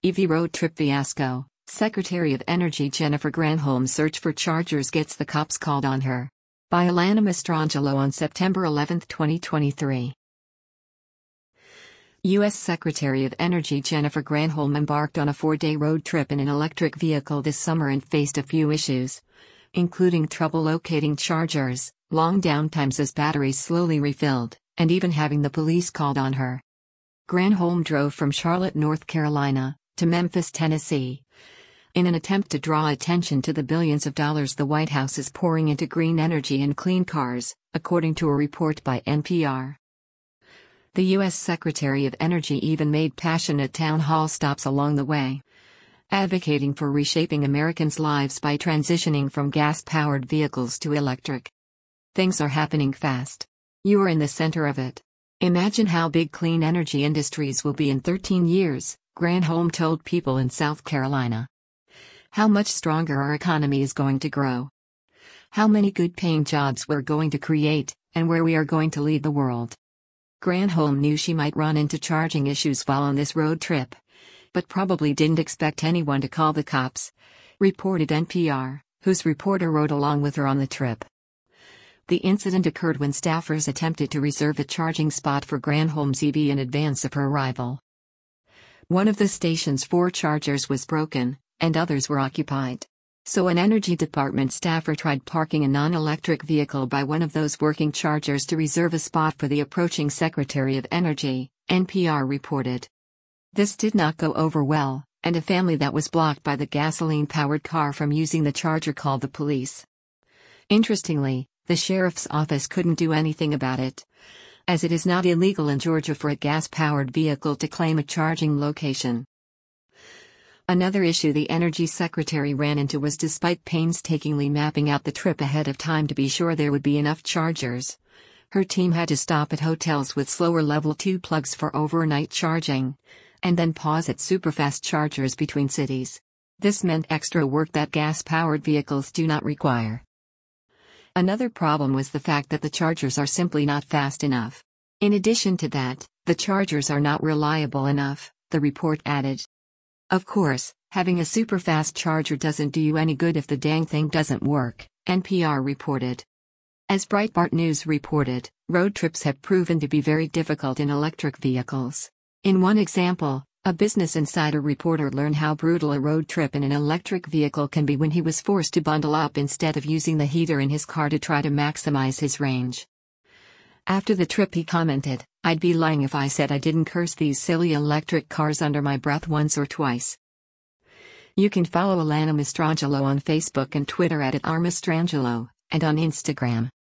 EV road trip fiasco. Secretary of Energy Jennifer Granholm's search for chargers gets the cops called on her. By Alana Mastrangelo on September 11, 2023. U.S. Secretary of Energy Jennifer Granholm embarked on a 4-day road trip in an electric vehicle this summer and faced a few issues, including trouble locating chargers, long downtimes as batteries slowly refilled, and even having the police called on her. Granholm drove from Charlotte, North Carolina, to Memphis, Tennessee, in an attempt to draw attention to the billions of dollars the White House is pouring into green energy and clean cars, according to a report by NPR. The U.S. Secretary of Energy even made passionate town hall stops along the way, advocating for reshaping Americans' lives by transitioning from gas-powered vehicles to electric. Things are happening fast. You are in the center of it. Imagine how big clean energy industries will be in 13 years, Granholm told people in South Carolina. How much stronger our economy is going to grow. How many good-paying jobs we're going to create, and where we are going to lead the world. Granholm knew she might run into charging issues while on this road trip, but probably didn't expect anyone to call the cops, reported NPR, whose reporter rode along with her on the trip. The incident occurred when staffers attempted to reserve a charging spot for Granholm's EV in advance of her arrival. One of the station's 4 chargers was broken, and others were occupied. So an Energy Department staffer tried parking a non-electric vehicle by one of those working chargers to reserve a spot for the approaching Secretary of Energy, NPR reported. This did not go over well, and a family that was blocked by the gasoline-powered car from using the charger called the police. Interestingly, the sheriff's office couldn't do anything about it, as it is not illegal in Georgia for a gas-powered vehicle to claim a charging location. Another issue the Energy Secretary ran into was despite painstakingly mapping out the trip ahead of time to be sure there would be enough chargers, her team had to stop at hotels with slower level 2 plugs for overnight charging, and then pause at superfast chargers between cities. This meant extra work that gas-powered vehicles do not require. Another problem was the fact that the chargers are simply not fast enough. In addition to that, the chargers are not reliable enough, the report added. Of course, having a super-fast charger doesn't do you any good if the dang thing doesn't work, NPR reported. As Breitbart News reported, road trips have proven to be very difficult in electric vehicles. In one example, a Business Insider reporter learned how brutal a road trip in an electric vehicle can be when he was forced to bundle up instead of using the heater in his car to try to maximize his range. After the trip he commented, "I'd be lying if I said I didn't curse these silly electric cars under my breath once or twice." You can follow Alana Mastrangelo on Facebook and Twitter @RMastrangelo, and on Instagram